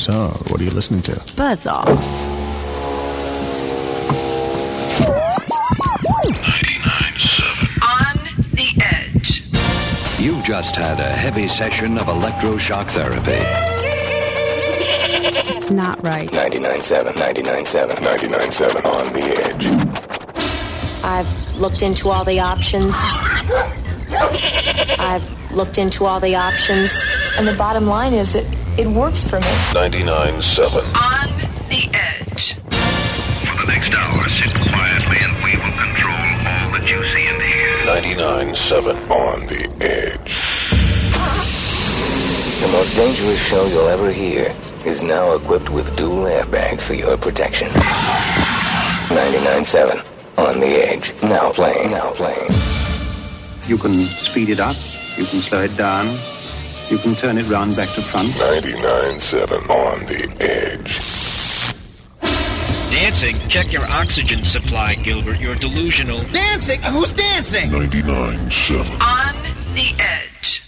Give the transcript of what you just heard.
So, what are you listening to? Buzz off. 99.7 On the Edge. You've just had a heavy session of electroshock therapy. It's not right. 99.7, 99.7, 99.7 On the Edge. I've looked into all the options. And the bottom line is it works for me. 99.7 On the Edge. For the next hour, sit quietly and we will control all that you see and hear. 99.7 On the Edge. The most dangerous show you'll ever hear is now equipped with dual airbags for your protection. 99.7 On the Edge. Now playing. You can speed it up, you can slow it down, you can turn it round back to front. 99.7 On the Edge. Dancing? Check your oxygen supply, Gilbert. You're delusional. Dancing? Who's dancing? 99.7 On the Edge.